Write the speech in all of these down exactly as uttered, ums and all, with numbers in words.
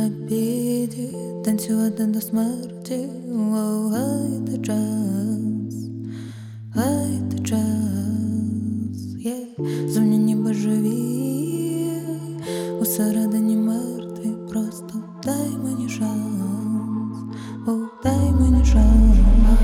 репіті, танцювати до смерті. Воу, гайте час, гайте час, yeah. Зовні ніби живі, усередині мертві. Просто дай мені шанс, оу, дай мені шанс.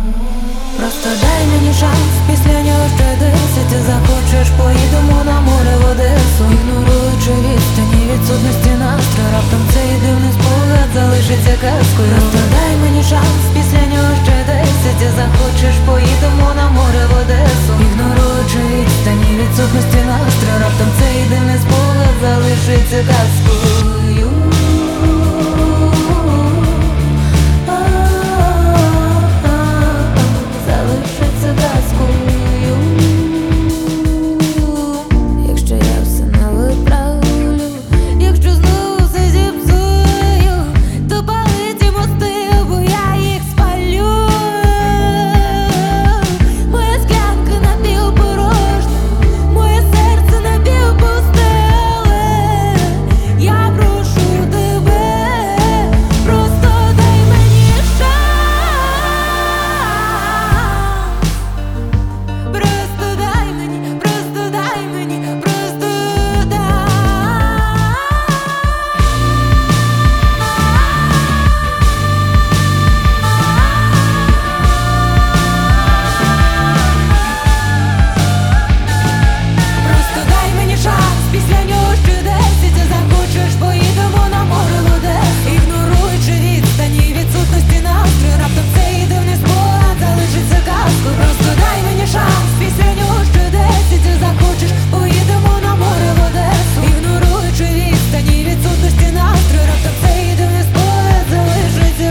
Просто дай мені шанс, після нього ще десять. Захочеш, поїдемо на море в Одесу. Ігноруючи відстані, відсутності настрою, раптом цей дивний спогад залишиться казкою. Просто дай мені шанс, після нього ще десять. Захочеш, поїдемо на море в Одесу. Ігноруючи відстані, відсутності настрою, раптом цей дивний спогад залишиться казкою.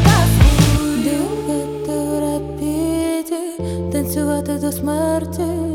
Танцювати до смерті.